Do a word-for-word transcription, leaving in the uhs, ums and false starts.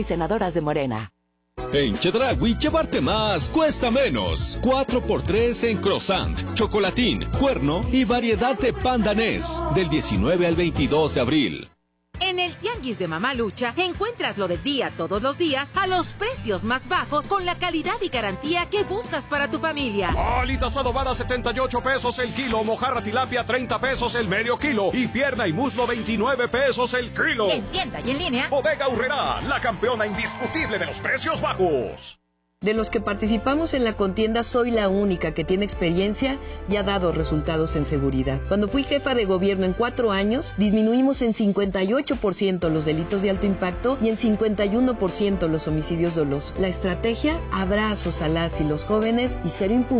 y senadoras de Morena. En Chedraui, llevarte más cuesta menos. cuatro por tres en croissant, chocolatín, cuerno y variedad de pandanés. Del diecinueve al veintidós de abril. En el Tianguis de Mamalucha encuentras lo del día todos los días a los precios más bajos con la calidad y garantía que buscas para tu familia. Alitas adobadas setenta y ocho pesos el kilo, mojarra tilapia treinta pesos el medio kilo y pierna y muslo veintinueve pesos el kilo. En tienda y en línea. Bodega Aurrerá, la campeona indiscutible de los precios bajos. De los que participamos en la contienda, soy la única que tiene experiencia y ha dado resultados en seguridad. Cuando fui jefa de gobierno en cuatro años, disminuimos en cincuenta y ocho por ciento los delitos de alto impacto y en cincuenta y uno por ciento los homicidios dolosos. La estrategia, abrazos a las y los jóvenes y cero impunidad